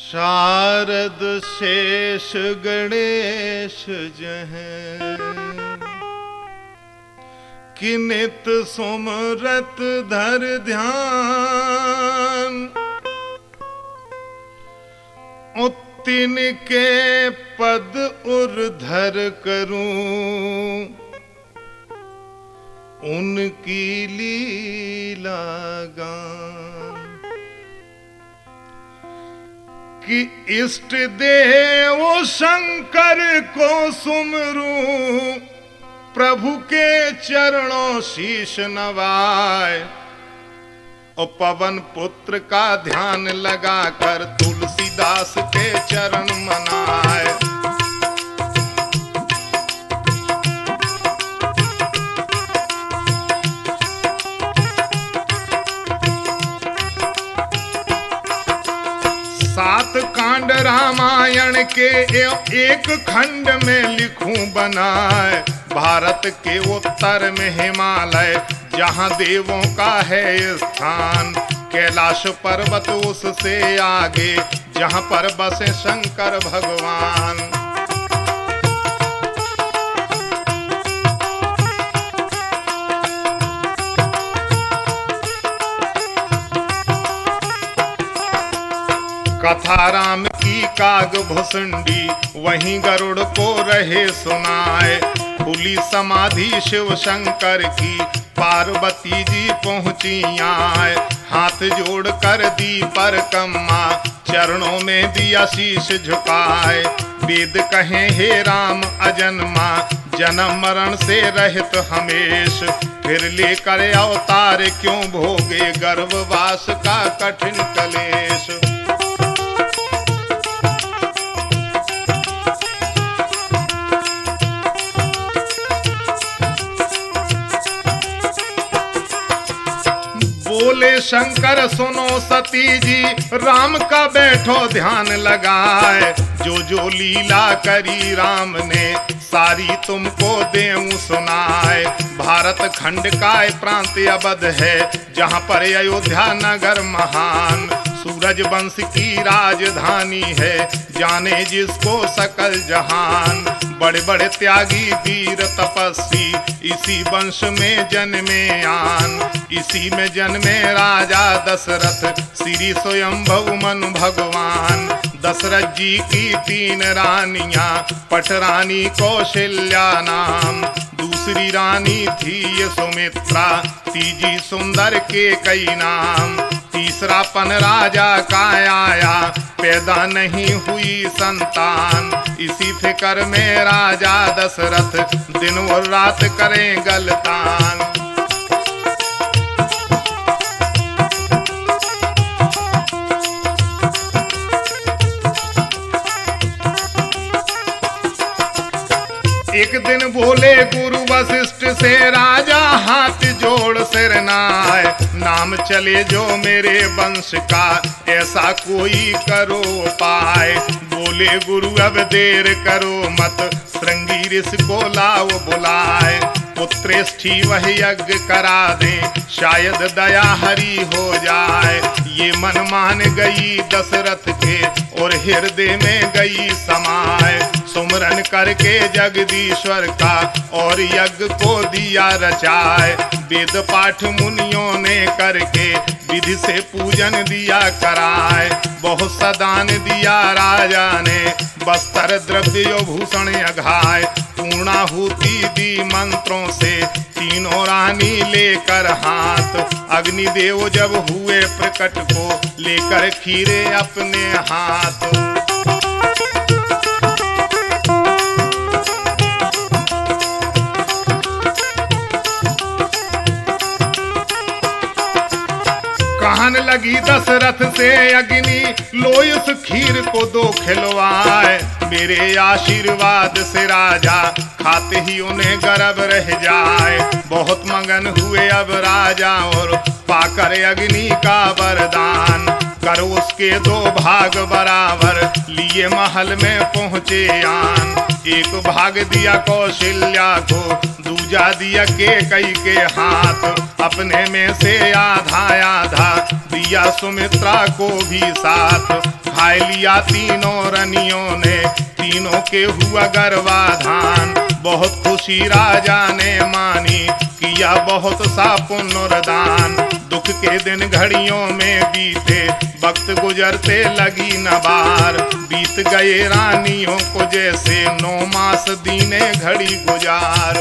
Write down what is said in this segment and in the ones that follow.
शारद शेष गणेश जहैं कि नित सुमरत धर ध्यान। तिन के पद उर्धर करूं उनकी लीला गान। कि इष्ट देव शंकर को सुमरूं प्रभु के चरणों शीश नवाए। और पवन पुत्र का ध्यान लगाकर तुलसीदास के चरण मनाए। सात कांड रामायण के एक खंड में लिखूं बनाए। भारत के उत्तर में हिमालय जहाँ देवों का है स्थान। कैलाश पर्वत उससे आगे जहाँ पर बसे शंकर भगवान। कथा राम की काग भुसुंडी वहीं गरुड़ को रहे सुनाए। खुली समाधि शिव शंकर की पार्वती जी पहुंची आए। हाथ जोड़ कर दी परिक्रमा चरणों में दिया शीश झुकाए। वेद कहें हे राम अजन्मा जन्म मरण से रहित हमेश। फिर लेकर अवतार क्यों भोगे गर्भवास का कठिन कलेश। बोले शंकर सुनो सती जी राम का बैठो ध्यान लगाए। जो जो लीला करी राम ने सारी तुमको देऊं सुनाए। भारत खंड का प्रांत अवध है जहाँ पर अयोध्या नगर महान। सूरज वंश की राजधानी है जाने जिसको सकल जहान। बड़े बड़े त्यागी वीर तपस्वी इसी वंश में जन्मे आन। इसी में जन्मे राजा दशरथ श्री स्वयंभू मनु भगवान। दशरथ जी की 3 रानियां पटरानी कौशल्या नाम। दूसरी रानी थी ये सुमित्रा तीजी सुंदर के कई नाम। तीसरा पन राजा का आया पैदा नहीं हुई संतान। इसी फिक्र में राजा दशरथ दिन और रात करें गलतान। एक दिन बोले गुरु वशिष्ठ से राजा हाथ जोड़ सिर नाय। नाम चले जो मेरे वंश का ऐसा कोई करो पाए। बोले गुरु अब देर करो मत श्रृंगी ऋषि को लाओ बुलाए। पुत्रेष्ठी वह यज्ञ करा दे शायद दया हरी हो जाए। ये मन मान गई दशरथ के और हृदय में गई समाए। सुमरन करके जगदीश्वर का और यज्ञ को दिया रचाए। वेद पाठ मुनियों ने करके विधि से पूजन दिया कराए। बहुत सदान दिया राजा ने वस्त्र द्रव्य भूषण अघाए। पूर्णाहुति दी मंत्रों से तीनों रानी लेकर हाथ। अग्निदेव जब हुए प्रकट को लेकर खीरे अपने हाथ। कहन लगी दशरथ से अग्नि लो इस खीर को दो खिलवाए। मेरे आशीर्वाद से राजा खाते ही उन्हें गर्भ रह जाए। बहुत मगन हुए अब राजा और पाकर अग्नि का वरदान। कर उसके 2 भाग बराबर लिए महल में पहुँचे आन। एक भाग दिया कौशल्या को दूजा दिया कैकेयी के हाथ। अपने में से आधा आधा दिया सुमित्रा को भी साथ। खाए लिया दिया तीनों रनियों ने, तीनों के हुआ गर्वाधान। बहुत खुशी राजा ने मानी, किया बहुत सा पुण्यदान। दुख के दिन घड़ियों में बीते, वक्त गुजरते लगी न बार। बीत गए रानियों को जैसे 9 मास दीने घड़ी गुजार।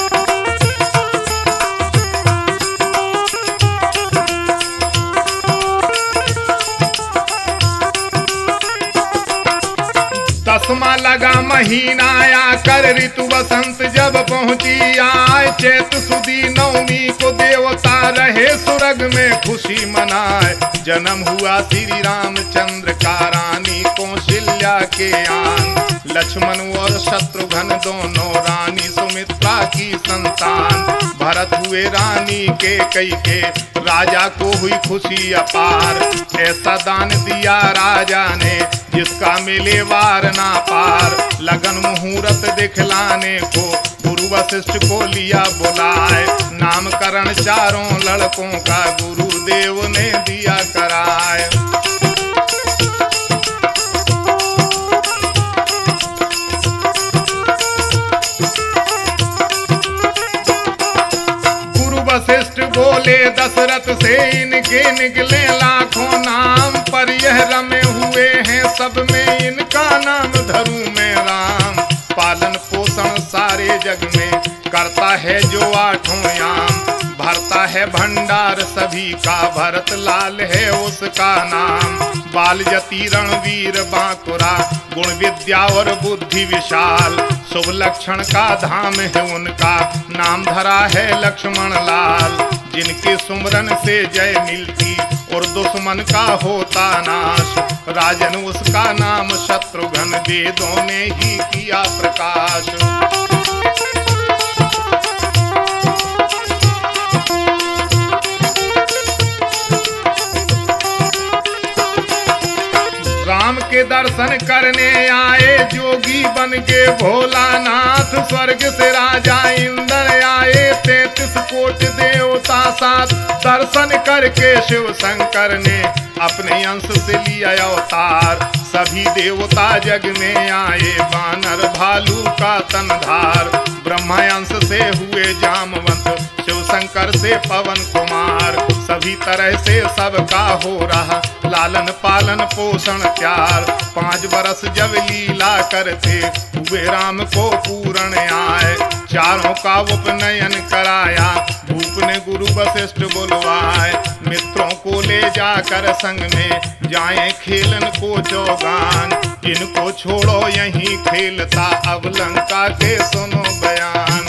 दसवां लगा महीना आकर, ऋतु बसंत जब पहुंची आए। चैत सुदी नवमी को देवता रहे सुरग में खुशी मनाए। जन्म हुआ श्री रामचंद्र का रानी कौशल्या के आन। लक्ष्मण और शत्रुघ्न दोनों रानी सुमित्रा की संतान। भरत हुए रानी के कई के, राजा को हुई खुशी अपार। ऐसा दान दिया राजा ने, जिसका मिले वार ना पार। लगन मुहूर्त दिखलाने को गुरु वशिष्ठ को लिया बुलाए। नामकरण चारों लड़कों का गुरुदेव ने दिया कराए। वशिष्ठ बोले दशरथ से, इनके निकले लाखों नाम। पर यह रमे हुए हैं सब में, इनका नाम धरूं मैं राम। पालन पोषण सारे जग में करता है जो आठों याम। भरता है भंडार सभी का, भरत लाल है उसका नाम। बाल जति रणवीर बांकुरा, गुण विद्या और बुद्धि विशाल। शुभ लक्षण का धाम है उनका, नाम धरा है लक्ष्मण लाल। जिनके सुमरन से जय मिलती और दुश्मन का होता नाश। राजन उसका नाम शत्रुघ्न, वेदों ने ही किया प्रकाश। राम के दर्शन करने आए जोगी बन के भोलानाथ। स्वर्ग से राजा इंद्र आए, 33 कोटि देवता साथ। दर्शन करके शिव शंकर ने अपने अंश से लिया अवतार। सभी देवता जग में आए, बानर भालू का तनधार। ब्रह्मा अंश से हुए जामवंत, शिव शंकर से पवन कुमार। सभी तरह से सबका हो रहा लालन पालन पोषण प्यार। 5 बरस जब लीला करते हुए राम को पूर्ण आए। चारों का उपनयन कराया, भूप ने गुरु वशिष्ठ बुलवाए। मित्रों को ले जाकर संग में जाएं खेलन को चौगान। इनको छोड़ो यहीं खेलता, अब लंका के सुनो बयान।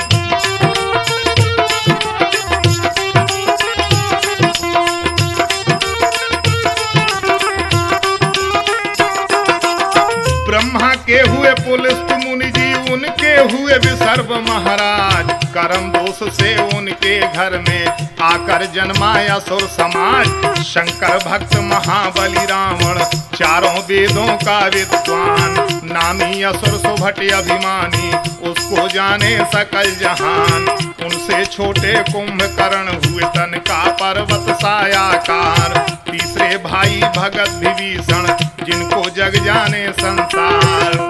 ब्रह्मा के हुए पुलस्त मुनि जी, उनके हुए विसर्व महाराज। कर्म दोष से उनके घर में आकर जन्माया असुर समाज। शंकर भक्त महाबली रावण, चारों वेदों का विद्वान। नामी असुर सुभट अभिमानी, उसको जाने सकल जहान। उनसे छोटे कुंभकर्ण हुए तन का पर्वत सायाकार। तीसरे भाई भगत विभीषण, जिनको जग जाने संसार।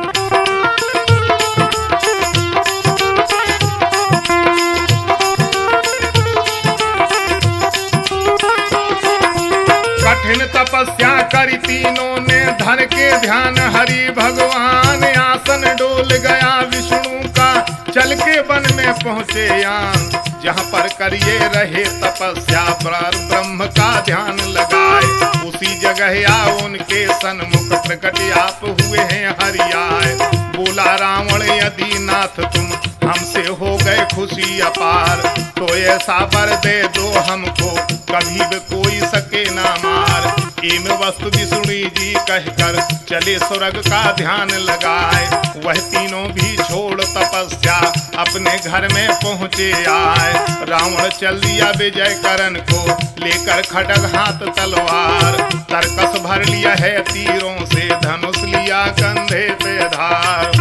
कठिन तपस्या करी तीनों ने, धन के ध्यान हरि भगवान। आसन डोल गया विष्णु का, चल के वन में पहुँचे आन। जहाँ पर करिए रहे तपस्या, ब्रह्म का ध्यान लगाए। उसी जगह आ उनके सन्मुख प्रकट आप हुए हैं हरि आए। बोला रावण यदि नाथ तुम हमसे हो गए खुशी अपार। तो ऐसा वर दे दो हमको, कभी भी कोई सके ना मार। एम वस्तु विष्णु जी कहकर चले स्वर्ग का ध्यान लगाए। वह तीनों भी छोड़ तपस्या अपने घर में पहुँचे आए। रावण चल दिया विजय करण को, लेकर खड्ग हाथ तलवार। तरकस भर लिया है तीरों से, धनुष लिया कंधे पे धार।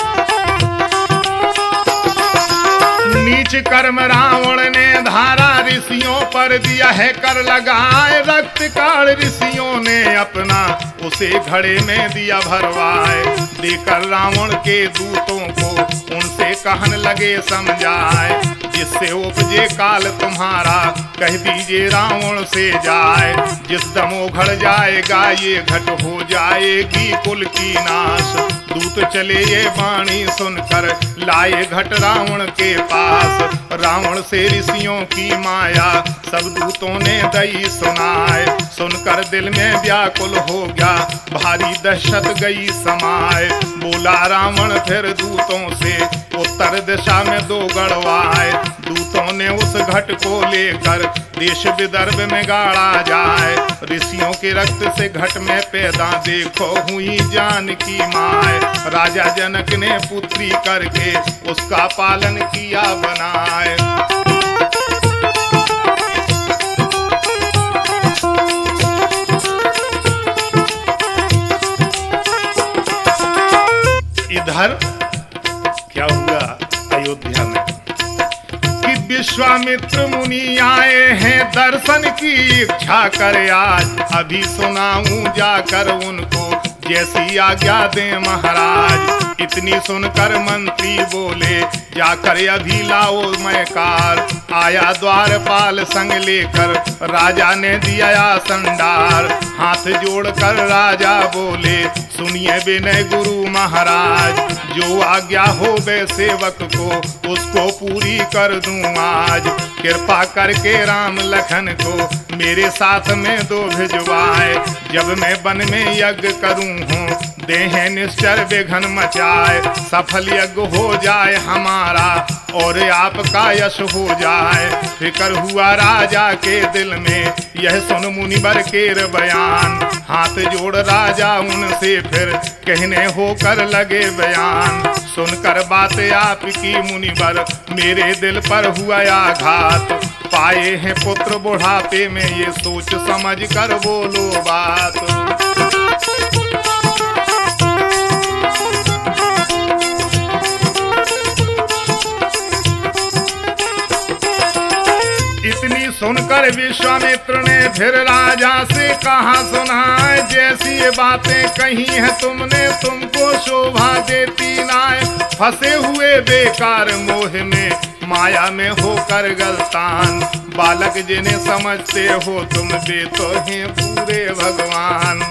नीच कर्म रावण ने धारा, ऋषियों पर दिया है कर लगाए, रक्त काल ऋषियों ने अपना उसे घड़े में दिया भरवाए। देकर रावण के दूतों को उनसे कहन लगे समझाए, जिससे उपजे काल तुम्हारा कह दीजिए रावण से जाए। जिस दम उघड़ जाएगा ये घट हो जाएगी कुल की नाश। दूत चले ये वाणी सुनकर लाए घट रावण के पास। रावण से ऋषियों की माया सब दूतों ने दई सुनाए। सुनकर दिल में व्याकुल हो गया भारी दहशत गई समाए। बोला रावण फिर दूतों से उत्तर दिशा में दो गढ़वाए। दूतों ने उस घट को लेकर देश विदर्भ में गाड़ा जाए। ऋषियों के रक्त से घट में पैदा देखो हुई जानकी माए। राजा जनक ने पुत्री करके उसका पालन किया बनाए। इधर क्या हुआ अयोध्या में कि विश्वामित्र मुनि आए हैं दर्शन की इच्छा करे आज। अभी सुनाऊं जाकर उनको जैसी आज्ञा दे महाराज। इतनी सुनकर मंत्री बोले जाकर अभी लाओ मैं कार। आया द्वारपाल संग लेकर राजा ने दिया संडार। हाथ जोड़कर राजा बोले सुनिए विनय गुरु महाराज। जो आज्ञा हो बे सेवक को उसको पूरी कर दूं आज। कृपा करके राम लखन को मेरे साथ में दो भिजवाए। जब मैं वन में यज्ञ करूं हूँ देह निश्चर विघ्न मचाए। सफल यज्ञ हो जाए हमारा और आपका यश हो जाए। फिकर हुआ राजा के दिल में यह सुन मुनिवर केर बयान। हाथ जोड़ राजा उनसे फिर कहने होकर लगे बयान। सुनकर बात आपकी मुनिवर मेरे दिल पर हुआ आघात। पाए हैं पुत्र बुढ़ापे में ये सोच समझ कर बोलो बात। इतनी सुनकर विश्वामित्र ने फिर राजा से कहा सुनाए। जैसी ये बातें कही है तुमने तुमको शोभा देती नाय। फंसे हुए बेकार मोह में माया में होकर गलतान। बालक जिन्हें समझते हो तुम दे तो हैं पूरे भगवान।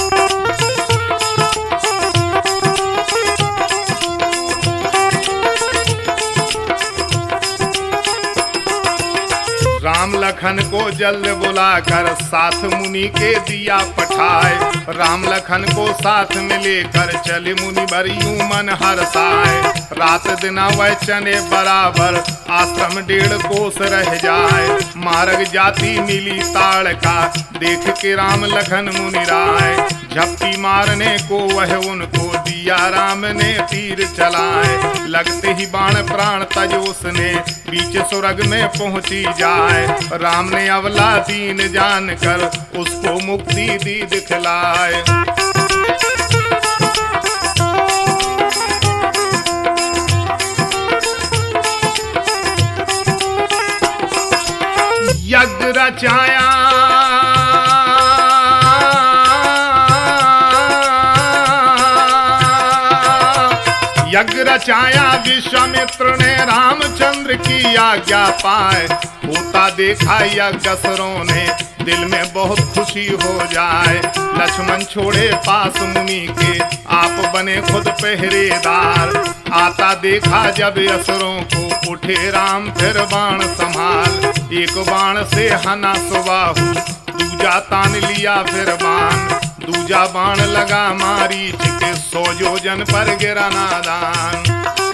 राम लखन को जल्द बुलाकर साथ मुनि के दिया पठाए। राम लखन को साथ में लेकर चले मुनि बर यूं मन हर्षाए। रात दिन वह चने बराबर आश्रम 1.5 कोस रह जाए। मार्ग जाति मिली ताड़ का देख के राम लखन मुनि राय। झपटी मारने को वह उनको दिया राम ने तीर चलाए। लगते ही बाण प्राण तजोस ने बीच सुरग में पहुंची जाए। राम ने अवला दीन जानकर उसको मुक्ति दी दिखलाए। यज्ञ रचाया यज्ञ रचाया विश्वामित्र ने रामचंद्र की आज्ञा पाए। होता देखा यज्ञ असुरों ने दिल में बहुत खुशी हो जाए। लक्ष्मण छोड़े पास मुनि के आप बने खुद पहरेदार। आता देखा जब असुरों को उठे राम फिर बाण संभाल। एक बाण से हना सुबाहु दूजा तान लिया फिर बाण। दूजा बाण लगा मारीच के 100 योजन पर गिरा नादान।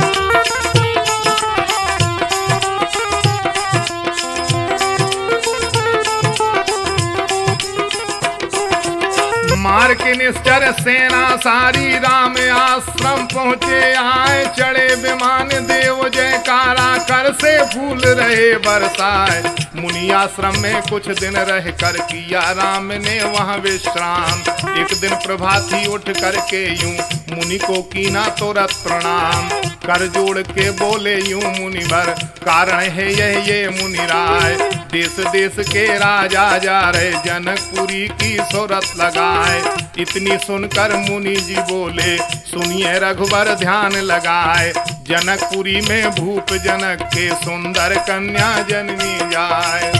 मार के निश्चर सेना सारी राम आश्रम पहुँचे आए। चढ़े विमान देव जयकारा कर से फूल रहे बरसाए। मुनि आश्रम में कुछ दिन रह कर किया राम ने वहाँ विश्राम। एक दिन प्रभाती उठ करके यूं मुनि को कीना तुरंत प्रणाम। कर जोड़ के बोले यूं मुनिवर, कारण है यह ये मुनिराय। देश देश के राजा जा रहे, जनकपुरी की सोरत लगाए। इतनी सुनकर मुनि जी बोले, सुनिए रघुवर ध्यान लगाए। जनकपुरी में भूप जनक के सुंदर कन्या जन्मी जाए।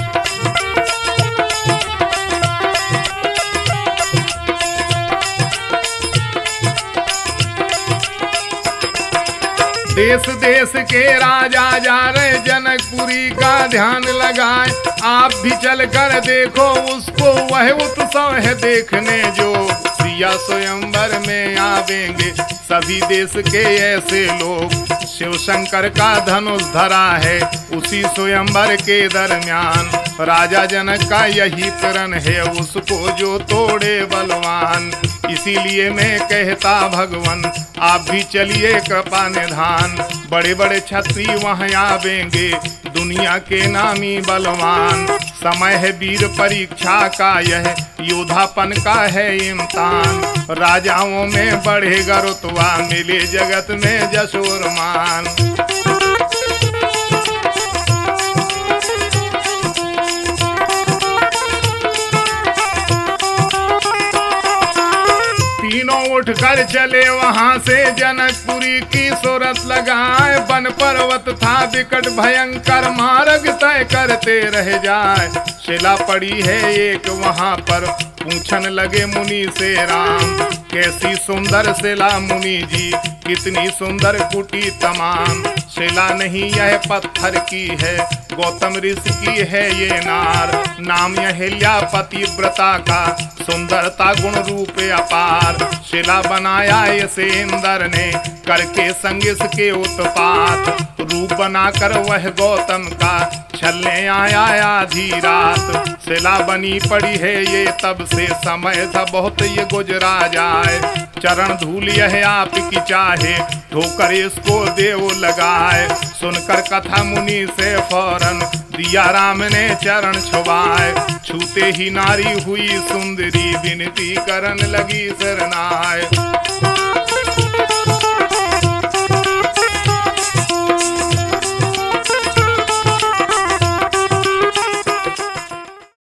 देश देश के राजा जा रहे, जनकपुरी का ध्यान लगाए। आप भी चल कर देखो उसको, वह उत्सव है देखने जो। सिया स्वयंवर में आवेंगे सभी देश के ऐसे लोग। शिव शंकर का धनुष धरा है उसी स्वयंवर के दरमियान। राजा जनक का यही प्रण है, उसको जो तोड़े बलवान। इसीलिए मैं कहता भगवन, आप भी चलिए कृपा निधान। बड़े बड़े छत्री वहाँ आवेंगे, दुनिया के नामी बलवान। समय है वीर परीक्षा का, यह योधापन का है इम्तान। राजाओं में बढ़ेगा रुतबा, मिले जगत में जशोर मान। तीनों उठकर चले वहां से, जनकपुरी की सोरत लगाए। वन पर्वत था विकट भयंकर, मार्ग तय करते रह जाए। शिला पड़ी है एक वहां पर, पूछन लगे मुनि से राम। कैसी सुंदर शिला मुनि जी, कितनी सुंदर कुटी तमाम। शिला नहीं यह पत्थर की है, गौतम ऋषि की है ये नार। नाम अहिल्या पतिव्रता का, सुंदरता गुण रूप अपार। शिला बनाया इसे इंद्र ने, करके संग इसके उत्पात। रूप बनाकर वह गौतम का, छलने आया आधी रात। शिला बनी पड़ी है ये तब से, समय था बहुत ये गुजरा जाए। चरण धूल यह आप की चाहे, ठोकर इसको देव लगाए। सुनकर कथा मुनि से फौरन, दिया राम ने चरण छुआए। छूते ही नारी हुई सुंदरी, विनती करन लगी शरणाए।